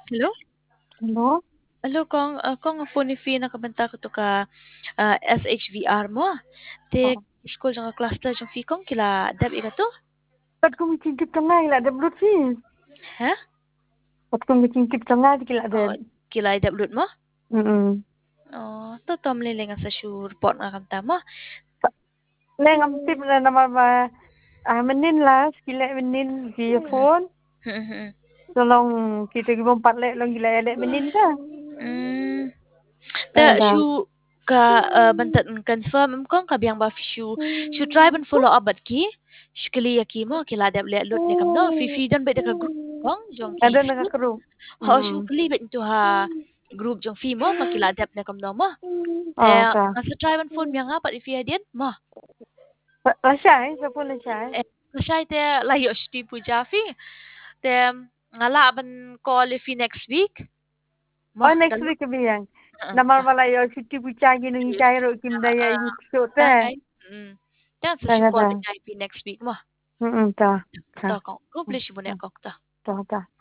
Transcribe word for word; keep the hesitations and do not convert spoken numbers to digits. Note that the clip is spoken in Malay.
Hello? Hello? Hello kong uh, kong phone ni Fi nakabanta ko to ka uh, S H V R mo. Te Oo. school jang cluster jang Fi kong kila dab ika to? Ba't kung mitingkip ka nga, ila dab lut sis. Ha? Ba't kung mitingkip ka nga, di kila Oh, dab. kila dab lut mo? Mm. Oh, to tom lele nga sa sure report nga kanta mo. Neng, ang tip na naman ma, ah, menin lah, kila menin via phone. Tolong kita gimong patle long gila elek menin ka. Hmm. Ta Ada. shu ka uh, bantat confirm kong kabiyang ba shu shu try ban follow up bat ki shkili ya ki mo kila dab le lut ne kam no fi fi don ba ka group kong jong ki Ada nakakaro. ho shu Mm. kli bet to ha group jong fi mo makila dab ne kam no mo te Oh, ta. nga sa try ban phone mi nga pat fi adian mo Lashay, sa phone lashay. eh kasay te layo shti puja fi te ngala ban call fi next week mo Oh, next dalo week biyang. uh Namal malayo, siti pucagi nung ikairo kimdaya uh inikso te. Dai. Mm. Dan sa Tanga shukwal ta. ba next week mo. Mm, ta. Ta. Ta kong. Ko beli shi bune kong ta. Ta, ta.